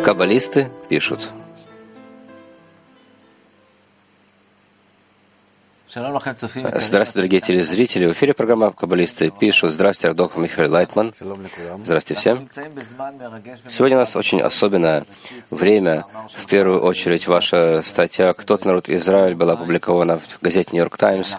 Каббалисты пишут. Здравствуйте, дорогие телезрители. В эфире программа «Каббалисты пишут». Здравствуйте, доктор Михаил Лайтман. Здравствуйте всем. Сегодня у нас очень особенное время. В первую очередь, ваша статья «Кто-то народ Израиль» была опубликована в газете «Нью-Йорк Таймс».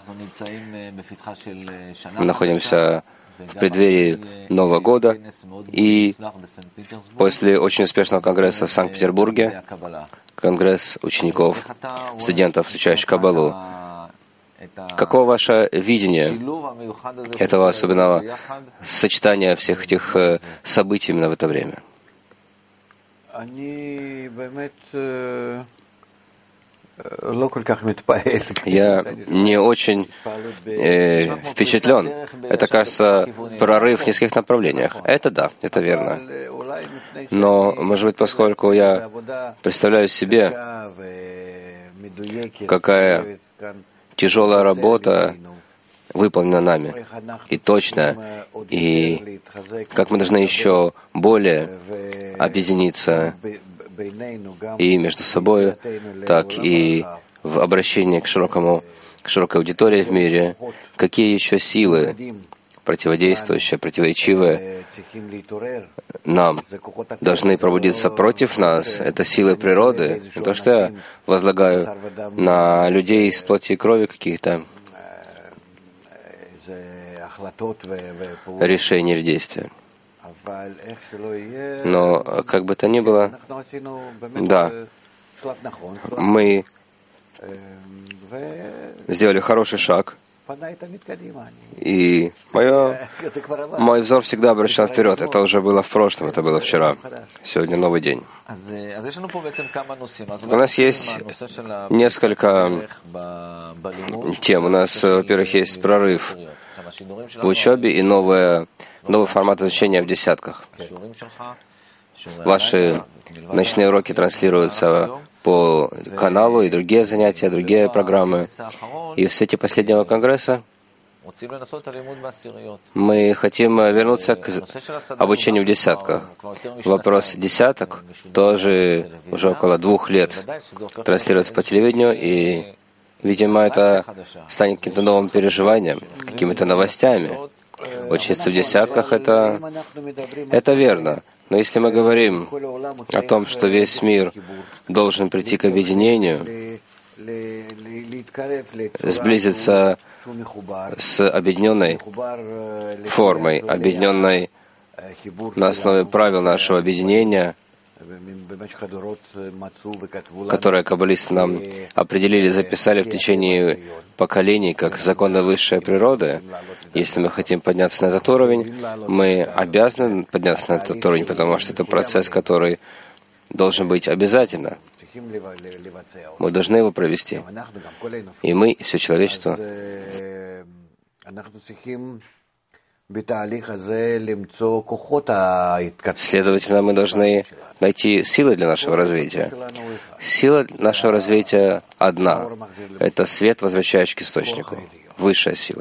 Мы находимся в преддверии Нового года, и после очень успешного конгресса в Санкт-Петербурге, конгресс учеников, студентов, изучающих Каббалу, каково ваше видение этого особенного сочетания всех этих событий именно в это время? Я не очень впечатлен. Это, кажется, прорыв в нескольких направлениях. Это да, это верно. Но, может быть, поскольку я представляю себе, какая тяжелая работа выполнена нами, и точная, и как мы должны еще более объединиться и между собой, так и в обращении к широкой аудитории в мире, какие еще силы, противодействующие, противоречивые нам, должны пробудиться против нас. Это силы природы. Не то, что я возлагаю на людей из плоти и крови каких-то решений или действий. Но, как бы то ни было, да, мы сделали хороший шаг, и мой взор всегда обращен вперед. Это уже было в прошлом, это было вчера. Сегодня новый день. У нас есть несколько тем. У нас, во-первых, есть прорыв в учебе и новый формат изучения в десятках. Ваши ночные уроки транслируются по каналу, и другие занятия, другие программы. И в свете последнего конгресса мы хотим вернуться к обучению в десятках. Вопрос десяток тоже уже около 2 лет транслируется по телевидению, и, видимо, это станет каким-то новым переживанием, какими-то новостями. Учиться в десятках — это верно. Но если мы говорим о том, что весь мир должен прийти к объединению, сблизиться с объединенной формой, объединенной на основе правил нашего объединения, которые каббалисты нам определили, записали в течение поколений как законы высшей природы. Если мы хотим подняться на этот уровень, мы обязаны подняться на этот уровень, потому что это процесс, который должен быть обязательно. Мы должны его провести. И мы, и все человечество, следовательно, мы должны найти силы для нашего развития. Сила нашего развития одна. Это свет, возвращающий к источнику. Высшая сила.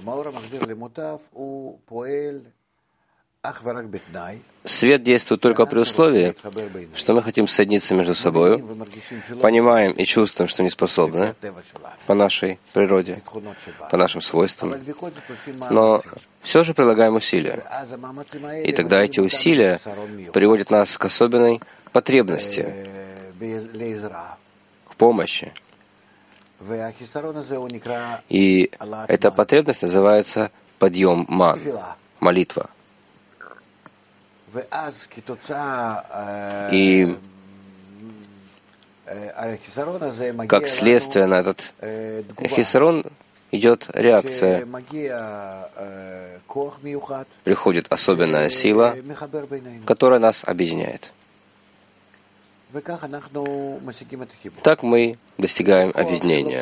Свет действует только при условии, что мы хотим соединиться между собой, понимаем и чувствуем, что не способны по нашей природе, по нашим свойствам, но все же прилагаем усилия. И тогда эти усилия приводят нас к особенной потребности, к помощи. И эта потребность называется подъем ман, молитва. И как следствие на этот хисарон идет реакция. Приходит особенная сила, которая нас объединяет. Так мы достигаем объединения.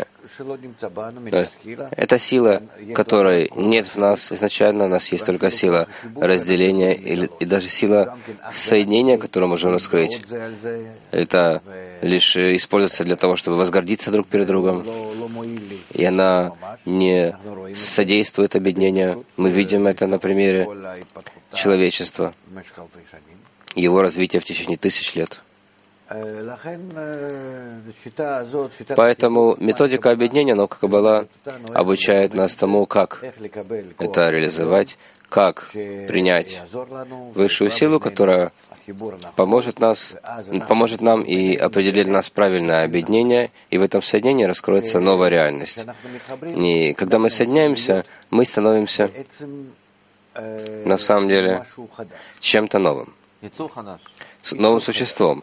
Это сила, которой нет в нас изначально, у нас есть только сила разделения и даже сила соединения, которую можем раскрыть. Это лишь используется для того, чтобы возгордиться друг перед другом, и она не содействует объединению. Мы видим это на примере человечества, его развития в течение 1000 лет. Поэтому методика объединения, но Каббала обучает нас тому, как это реализовать, как принять высшую силу, которая поможет нам и определит нас правильное объединение, и в этом соединении раскроется новая реальность. И когда мы соединяемся, мы становимся на самом деле чем-то новым, новым существом.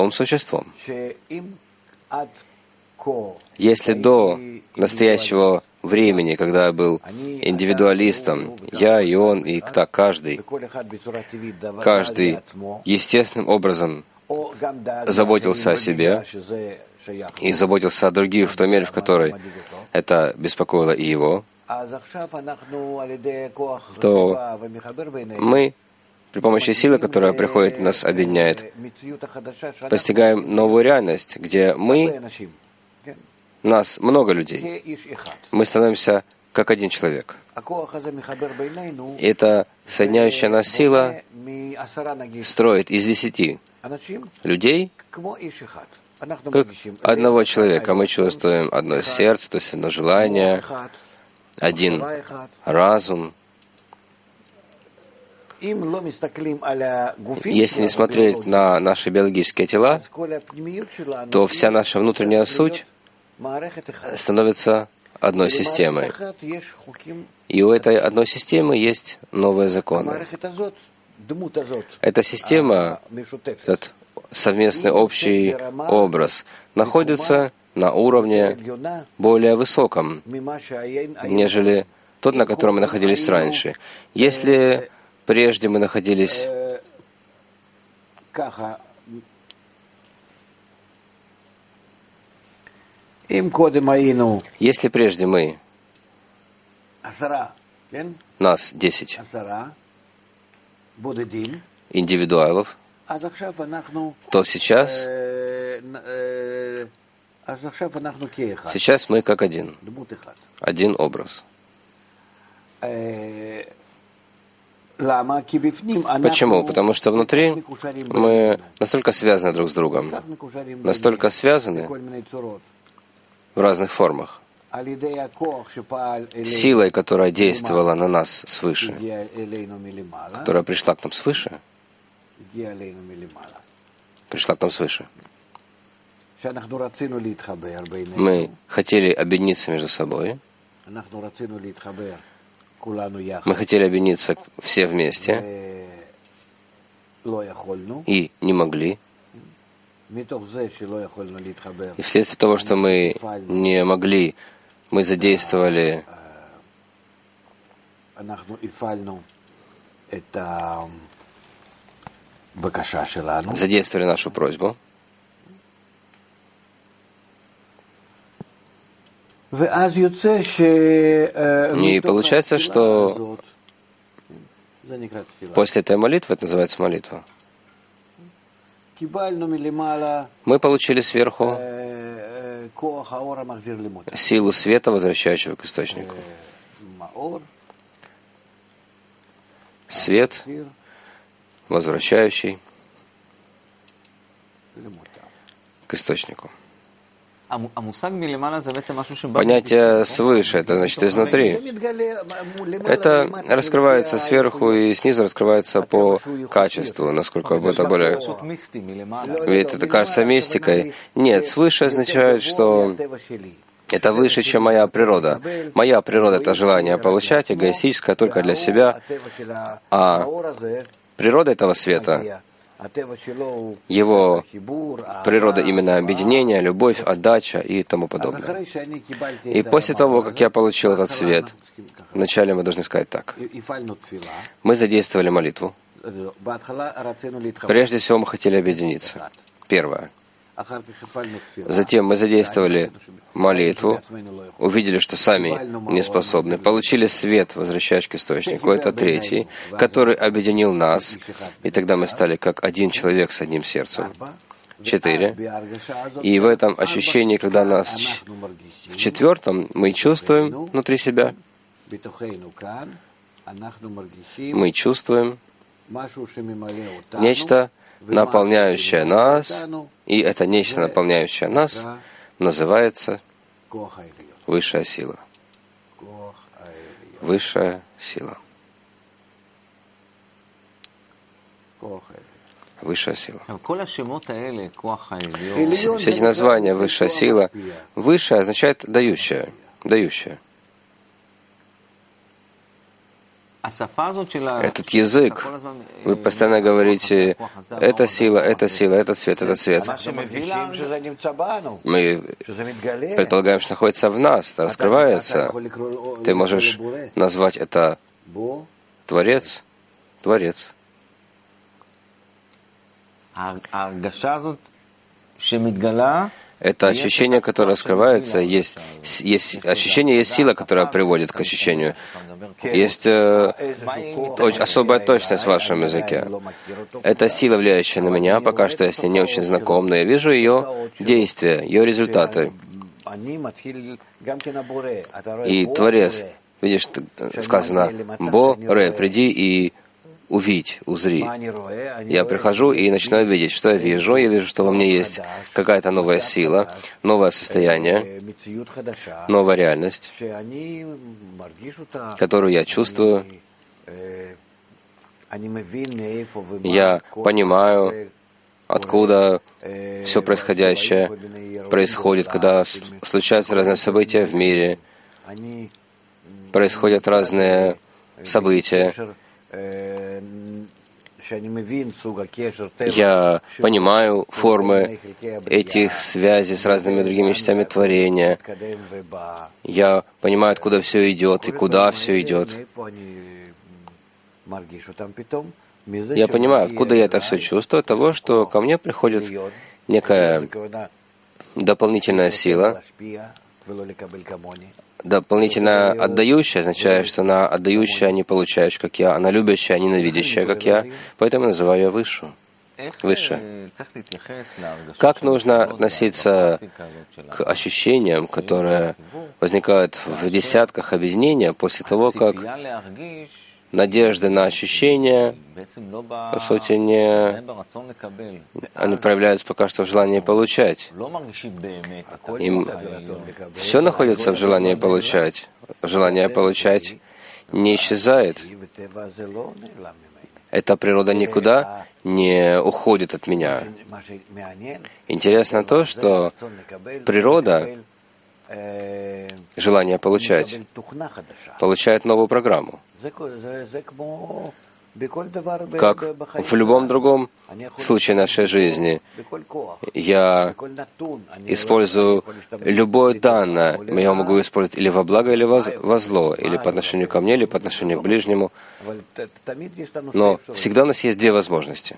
Если до настоящего времени, когда я был индивидуалистом, я и он, и каждый естественным образом заботился о себе и заботился о других в той мере, в которой это беспокоило и его, то мы при помощи силы, которая приходит и нас объединяет, постигаем новую реальность, где нас много людей. Мы становимся как один человек. И эта соединяющая нас сила строит из 10 людей, как одного человека. Мы чувствуем одно сердце, то есть одно желание, один разум. Если не смотреть на наши биологические тела, то вся наша внутренняя суть становится одной системой. И у этой одной системы есть новые законы. Эта система, этот совместный общий образ, находится на уровне более высоком, нежели тот, на котором мы находились раньше. Если прежде мы находились Если прежде нас 10 индивидуалов, то сейчас мы как один образ. Почему? Потому что внутри мы настолько связаны друг с другом, настолько связаны в разных формах, силой, которая действовала на нас свыше, которая пришла к нам свыше, Мы хотели объединиться между собой, мы хотели объединиться все вместе и не могли. И вследствие того, что мы не могли, мы задействовали нашу просьбу. И получается, что после этой молитвы, это называется молитва, мы получили сверху силу света, возвращающего к источнику. Свет, возвращающий к источнику. Понятие свыше, это значит изнутри. Это раскрывается сверху и снизу раскрывается по качеству, насколько это более... Ведь это кажется мистикой. Нет, свыше означает, что это выше, чем моя природа. Моя природа — это желание получать, эгоистическое только для себя. А природа этого света, его природа именно объединение, любовь, отдача и тому подобное. И после того, как я получил этот свет, вначале мы должны сказать так. Мы задействовали молитву. Прежде всего мы хотели объединиться. Первое. Затем мы задействовали молитву, увидели, что сами не способны, получили свет, возвращающий к источнику. Это третий, который объединил нас, и тогда мы стали как один человек с одним сердцем. 4. И в этом ощущении, когда нас в четвертом, мы чувствуем внутри себя, мы чувствуем нечто, наполняющее нас, и это нечто, наполняющее нас, называется высшая сила. Высшая сила. Высшая сила. Все эти названия «высшая сила», «высшая» означает «дающая», «дающая». Этот язык, вы постоянно говорите, это сила, это сила, это цвет, это цвет. Мы предполагаем, что находится в нас, раскрывается. Ты можешь назвать это Творец, Творец. Это ощущение, которое раскрывается, есть ощущение, есть сила, которая приводит к ощущению. Есть особая точность в вашем языке. Это сила, влияющая на меня, пока что я с ней не очень знаком, но я вижу ее действия, ее результаты. И Творец, видишь, сказано, «Бо-ре, приди и увидь, узри». Я прихожу и начинаю видеть, что я вижу. Я вижу, что во мне есть какая-то новая сила, новое состояние, новая реальность, которую я чувствую. Я понимаю, откуда все происходящее происходит, когда случаются разные события в мире, происходят разные события. Я понимаю формы этих связей с разными другими частями творения. Я понимаю, откуда все идет и куда все идет. Я понимаю, откуда я это все чувствую, от того, что ко мне приходит некая дополнительная сила, дополнительно отдающая означает, что она отдающая, не получающая, как я, она любящая, ненавидящая, как я, поэтому называю ее высшую. Выше. Как нужно относиться к ощущениям, которые возникают в десятках объединения после того, как надежды на ощущения, по сути, они проявляются пока что в желании получать. Им все находится в желании получать. Желание получать не исчезает. Эта природа никуда не уходит от меня. Интересно то, что природа, желание получать, получает новую программу. Как в любом другом случае нашей жизни, я использую любое данное, я могу использовать или во благо, или во зло, или по отношению ко мне, или по отношению к ближнему. Но всегда у нас есть две возможности.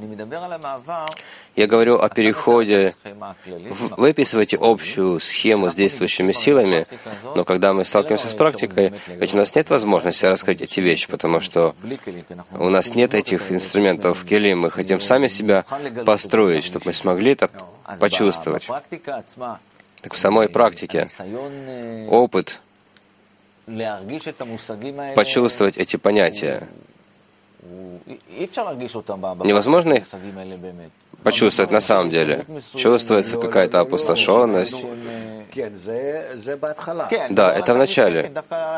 Я говорю о переходе. Вы описываете общую схему с действующими силами, но когда мы сталкиваемся с практикой, ведь у нас нет возможности раскрыть эти вещи, потому что у нас нет этих инструментов келим. Мы хотим сами себя построить, чтобы мы смогли это почувствовать. Так в самой практике опыт почувствовать эти понятия. Невозможно их почувствовать на самом деле. Чувствуется какая-то опустошенность. Да, это в начале.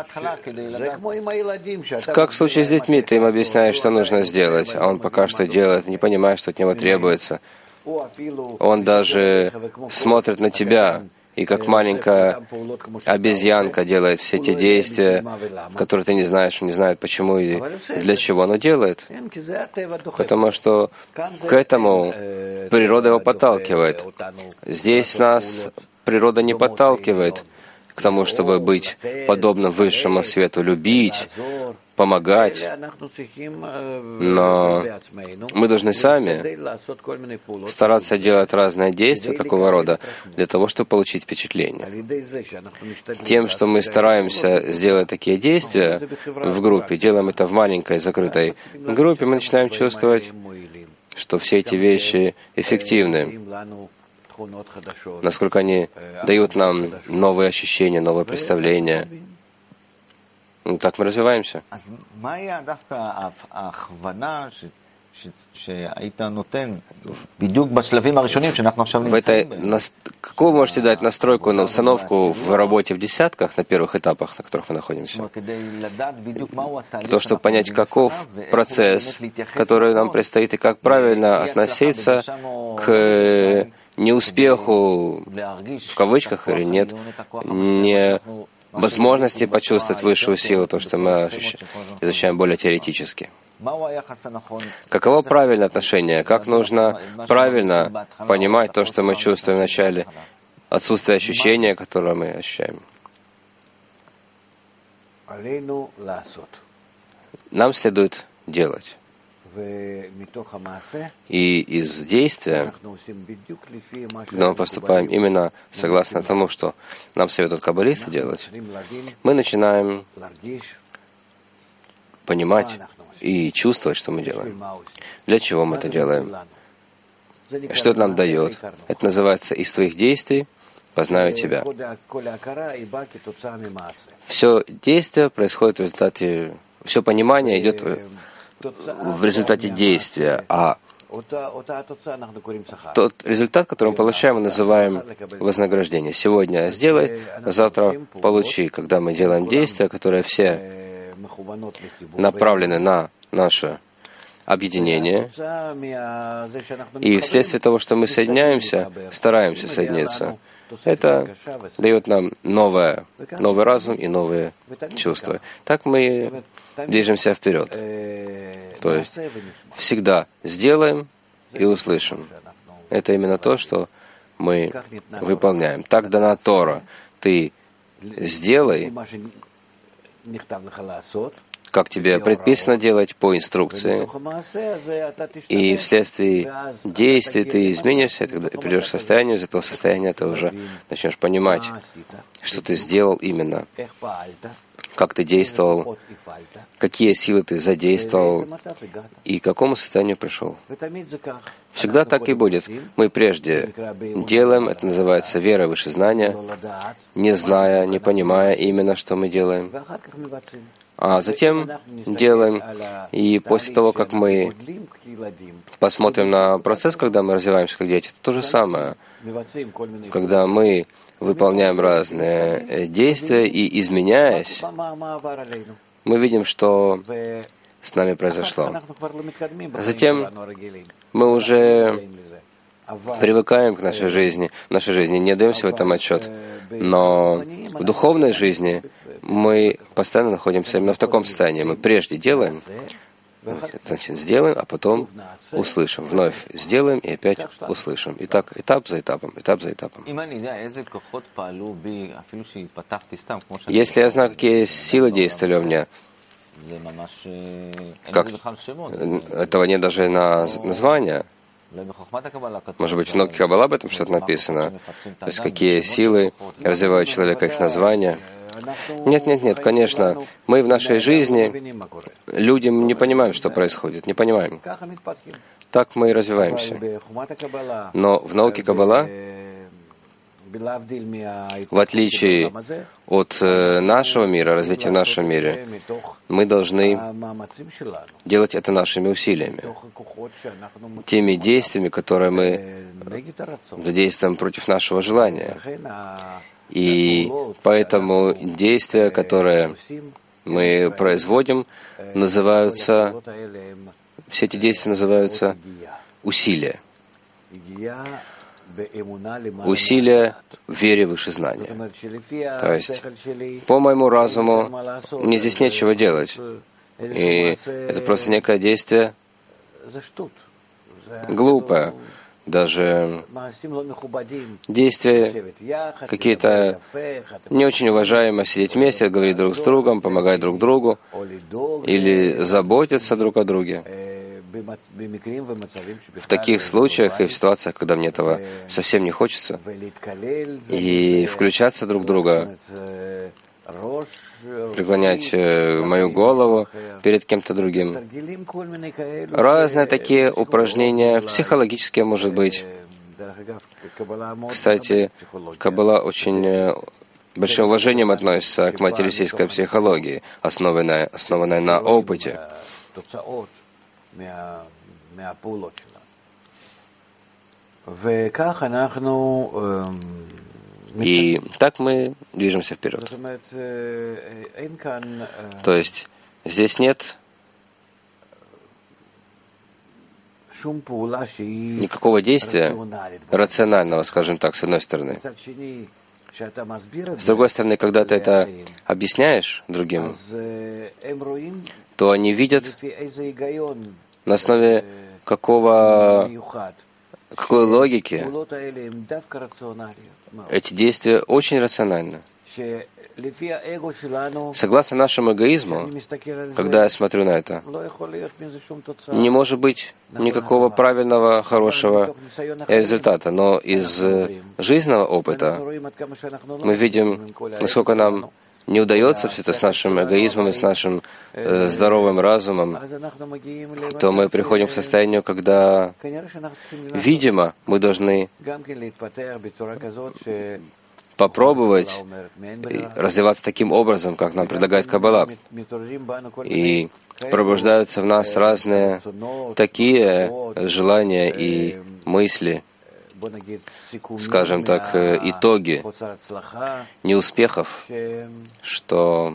Как в случае с детьми, ты им объясняешь, что нужно сделать, а он пока что делает, не понимая, что от него требуется. Он даже смотрит на тебя, и как маленькая обезьянка делает все те действия, которые ты не знаешь, он не знает, почему и для чего оно делает. Потому что к этому природа его подталкивает. Здесь нас природа не подталкивает к тому, чтобы быть подобным высшему свету, любить, помогать. Но мы должны сами стараться делать разные действия такого рода для того, чтобы получить впечатление. Тем, что мы стараемся сделать такие действия в группе, делаем это в маленькой закрытой группе, мы начинаем чувствовать, что все эти вещи эффективны, насколько они дают нам новые ощущения, новые представления. Так мы развиваемся. Какую вы можете дать настройку на установку в работе в десятках, на первых этапах, на которых мы находимся? То, чтобы понять, каков процесс, который нам предстоит, и как правильно относиться к неуспеху, в кавычках или нет, не возможности почувствовать высшую силу, то, что мы изучаем более теоретически. Каково правильное отношение? Как нужно правильно понимать то, что мы чувствуем в начале, отсутствие ощущения, которое мы ощущаем? Нам следует делать. И из действия, когда мы поступаем именно согласно тому, что нам советуют каббалисты делать, мы начинаем понимать и чувствовать, что мы делаем. Для чего мы это делаем? Что это нам дает? Это называется «из твоих действий познаю тебя». Все действие происходит в результате, все понимание идет в результате действия, а тот результат, который мы получаем, мы называем вознаграждение. Сегодня сделай, завтра получи. Когда мы делаем действия, которые все направлены на наше объединение, и вследствие того, что мы соединяемся, стараемся соединиться, это дает нам новый разум и новые чувства. Так мы движемся вперед. То есть всегда сделаем и услышим. Это именно то, что мы выполняем. Так дана Тора. Ты сделай, как тебе предписано делать по инструкции, и вследствие действий ты изменишься, и тогда придешь к состоянию, из этого состояния ты уже начнешь понимать, что ты сделал именно, как ты действовал, какие силы ты задействовал и к какому состоянию пришел. Всегда так и будет. Мы прежде делаем, это называется вера выше знания, не зная, не понимая именно, что мы делаем. А затем делаем, и после того, как мы посмотрим на процесс, когда мы развиваемся как дети, это то же самое. Когда мы выполняем разные действия и, изменяясь, мы видим, что с нами произошло. Затем мы уже привыкаем к нашей жизни. В нашей жизни не даемся в этом отчет. Но в духовной жизни мы постоянно находимся именно в таком состоянии. Мы прежде делаем, значит, сделаем, а потом услышим. Вновь сделаем и опять услышим. И так этап за этапом, этап за этапом. Если я знаю, какие силы действовали у меня, этого нет даже на название. Может быть, в науке Каббала об этом что-то написано. То есть, какие силы развивают человека, их названия. Нет, конечно. Мы в нашей жизни, люди не понимаем, что происходит, не понимаем. Так мы и развиваемся. Но в науке Каббала, в отличие от нашего мира, развития в нашем мире, мы должны делать это нашими усилиями, теми действиями, которые мы задействуем против нашего желания. И поэтому действия, которые мы производим, называются, все эти действия называются усилия. Усилия в вере выше знания. То есть, по моему разуму, мне здесь нечего делать. И это просто некое действие глупое. Даже действия какие-то не очень уважаемые, сидеть вместе, говорить друг с другом, помогать друг другу или заботиться друг о друге. В таких случаях и в ситуациях, когда мне этого совсем не хочется, и включаться друг в друга, преклонять мою голову перед кем-то другим. Разные такие упражнения, психологические, может быть. Кстати, Каббала очень большим уважением относится к материалистической психологии, основанной на опыте. И так мы движемся вперед. То есть здесь нет никакого действия рационального, скажем так, с одной стороны. С другой стороны, когда ты это объясняешь другим, то они видят, на основе какой логики эти действия очень рациональны. Согласно нашему эгоизму, когда я смотрю на это, не может быть никакого правильного, хорошего результата. Но из жизненного опыта мы видим, насколько нам не удается все это с нашим эгоизмом и с нашим здоровым разумом, то мы приходим к состоянию, когда, видимо, мы должны попробовать развиваться таким образом, как нам предлагает Каббала. И пробуждаются в нас разные такие желания и мысли, скажем так, итоги неуспехов, что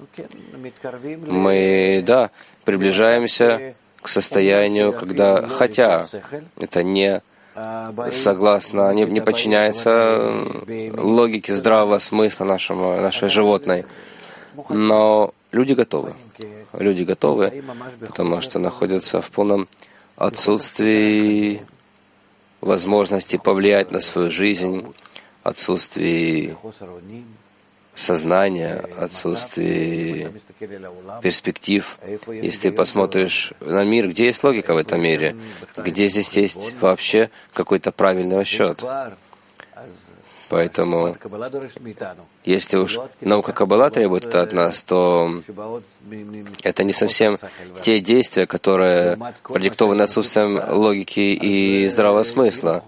мы, приближаемся к состоянию, когда, хотя это не согласно, не подчиняется логике здравого смысла нашей животной, но люди готовы. Люди готовы, потому что находятся в полном отсутствии возможности повлиять на свою жизнь, отсутствии сознания, отсутствии перспектив. Если ты посмотришь на мир, где есть логика в этом мире, где здесь есть вообще какой-то правильный расчет. Поэтому, если уж наука Каббала требует это от нас, то это не совсем те действия, которые продиктованы отсутствием логики и здравого смысла.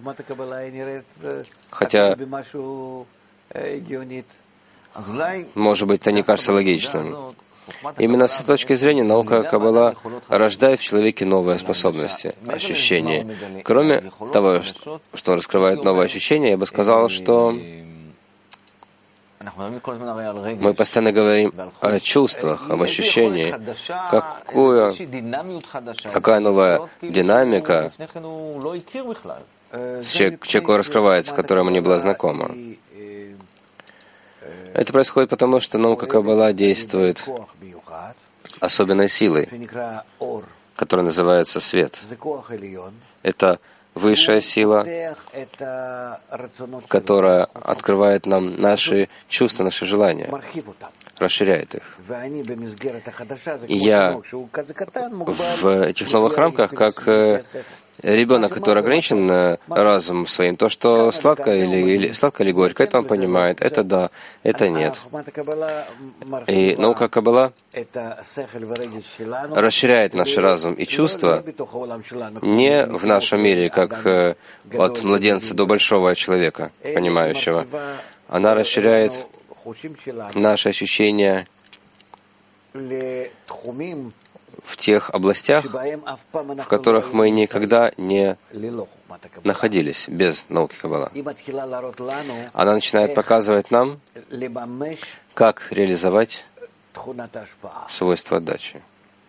Хотя, может быть, это не кажется логичным. Именно с этой точки зрения наука Каббала рождает в человеке новые способности, ощущения. Кроме того, что раскрывает новые ощущения, я бы сказал, что мы постоянно говорим о чувствах, об ощущении, какая новая динамика человеку раскрывается, которому не была знакома. Это происходит потому, что наука Каббала действует особенной силой, которая называется свет. Это высшая сила, которая открывает нам наши чувства, наши желания, расширяет их. И я в этих новых рамках, как ребенок, который ограничен разумом своим, то, что сладко или горько, это он понимает, это да, это нет. И наука Каббала расширяет наш разум и чувства не в нашем мире, как от младенца до большого человека, понимающего. Она расширяет наши ощущения в тех областях, в которых мы никогда не находились без науки Каббала. Она начинает показывать нам, как реализовать свойства отдачи.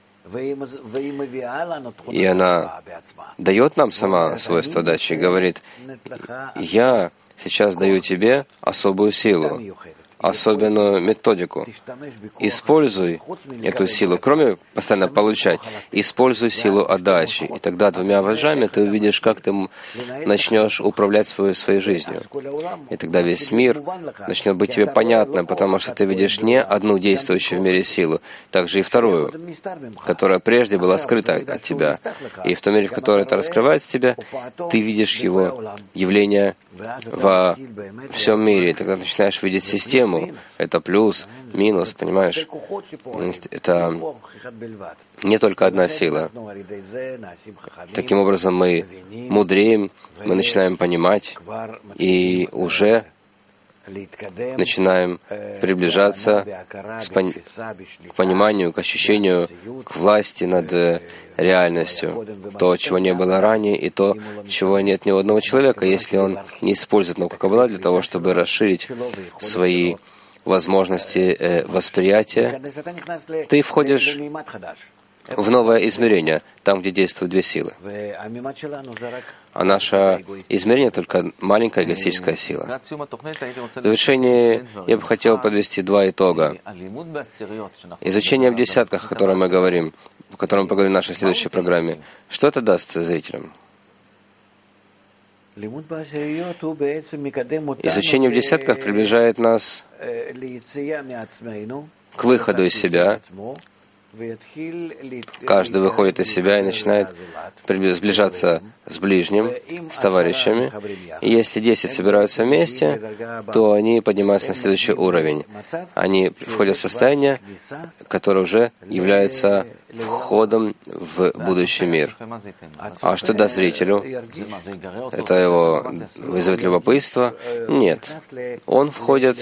И она дает нам сама свойство отдачи и говорит: «Я сейчас даю тебе особую силу, особенную методику. Используй эту силу, кроме постоянно получать, используй силу отдачи. И тогда двумя вожжами ты увидишь, как ты начнешь управлять своей жизнью. И тогда весь мир начнет быть тебе понятным, потому что ты видишь не одну действующую в мире силу, также и вторую, которая прежде была скрыта от тебя. И в том мире, в который это раскрывается тебе, ты видишь его явление во всем мире. И тогда ты начинаешь видеть систему. Это плюс, минус, понимаешь? Это не только одна сила. Таким образом, мы мудреем, мы начинаем понимать, и уже начинаем приближаться к пониманию, к ощущению, к власти над реальностью, то, чего не было ранее, и то, чего нет ни у одного человека, если он не использует науку Каббала для того, чтобы расширить свои возможности восприятия, ты входишь в новое измерение, там, где действуют две силы. А наше измерение — только маленькая эгоистическая сила. В завершении я бы хотел подвести два итога. Изучение в десятках, о котором мы говорим, о котором мы поговорим в нашей следующей программе. Что это даст зрителям? Изучение в десятках приближает нас к выходу из себя. Каждый выходит из себя и начинает сближаться с ближним, с товарищами. И если 10 собираются вместе, то они поднимаются на следующий уровень. Они входят в состояние, которое уже является входом в будущий мир. А что даст зрителю? Это его вызовет любопытство? Нет. Он входит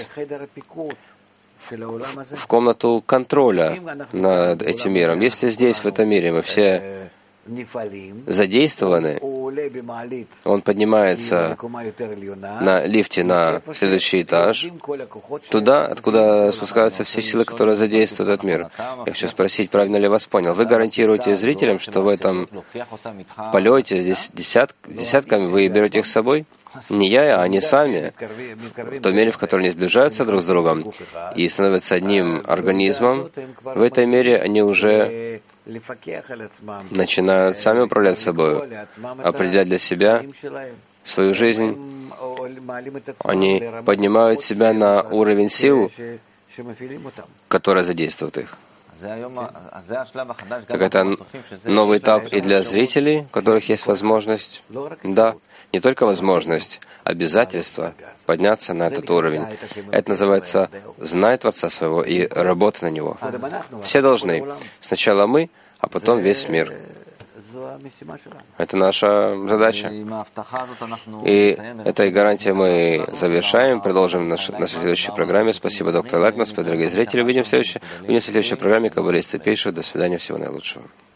в комнату контроля над этим миром. Если здесь, в этом мире, мы все задействованы, он поднимается на лифте на следующий этаж, туда, откуда спускаются все силы, которые задействуют этот мир. Я хочу спросить, правильно ли я вас понял? Вы гарантируете зрителям, что в этом полете здесь десятками вы берете их с собой? Не я, а они сами, в той мере, в которой они сближаются друг с другом и становятся одним организмом, в этой мере они уже начинают сами управлять собой, определять для себя свою жизнь. Они поднимают себя на уровень сил, которые задействуют их. Так это новый этап и для зрителей, у которых есть возможность, да, не только возможность, обязательство подняться на этот уровень. Это называется «знай Творца своего» и «работа на него». Все должны. Сначала мы, а потом весь мир. Это наша задача. И этой гарантией мы завершаем, продолжим в нашей следующей программе. Спасибо, доктор Лайтман, дорогие зрители. Увидимся в следующей программе «Каббалисты пишут». До свидания, всего наилучшего.